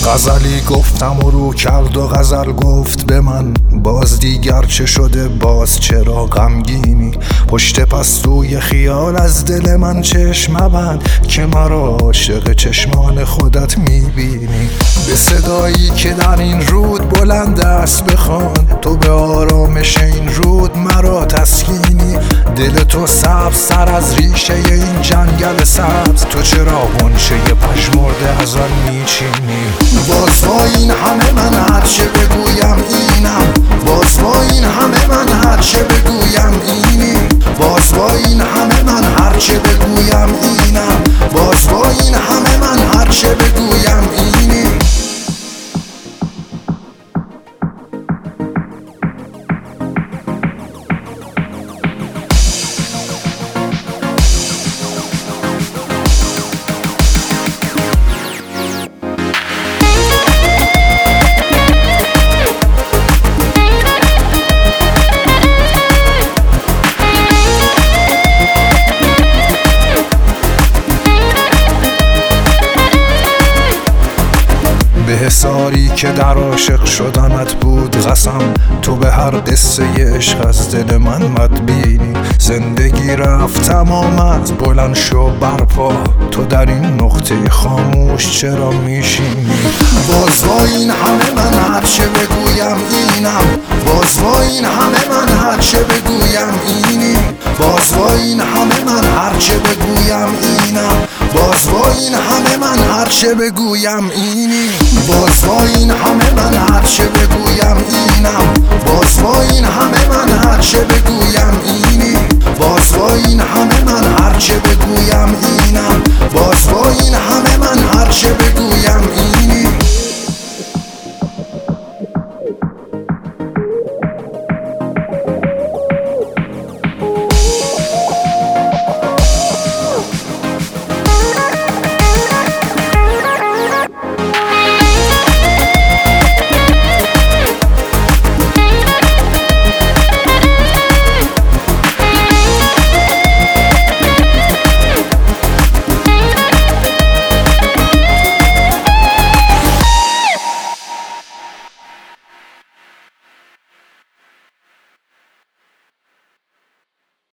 غزلی گفتم و رو کرد و غزل گفت به من باز دیگر چه شده، باز چرا غمگینی؟ پشت پستوی خیال از دل من چشم مبند که مرا عاشق چشمان خودت میبینی. به صدایی که در این رود بلند است بخوان، تو به آرامش این رود مرا تسکینی. دل تو سبز سر از ریشه این جنگل سبز، تو چرا غنچه پژمرده از آن میچینی؟ باز با این همه من هرچه بگویم اینم، باز با این همه من هرچه بگویم اینی، باز با این همه من هرچه بگویم اینم، باز با این همه من هرچه بگویم اینی. به حصاری که در عاشق شدنت بود قسم، تو به هر قصه عشق از دل من مدبینی. زندگی رفت تمامت بلند شو برپا، تو در این نقطه خاموش چرا میشینی؟ باز با این همه من هرچه بگویم اینم، باز با این همه من هرچه بگویم اینی، باز با این همه من هرچه بگویم اینم، باز با این همه من هرچه بگویم اینی، باز با این همه من هرچه بگویم اینم، باز با این همه من هرچه بگویم اینی، باز با این همه من هرچه بگویم اینم، باز با این همه